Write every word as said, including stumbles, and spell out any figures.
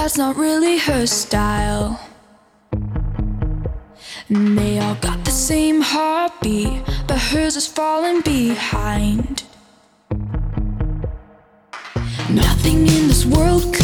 that's not really her style. And they all got the same heartbeat, but hers is falling behind. Nothing in this world could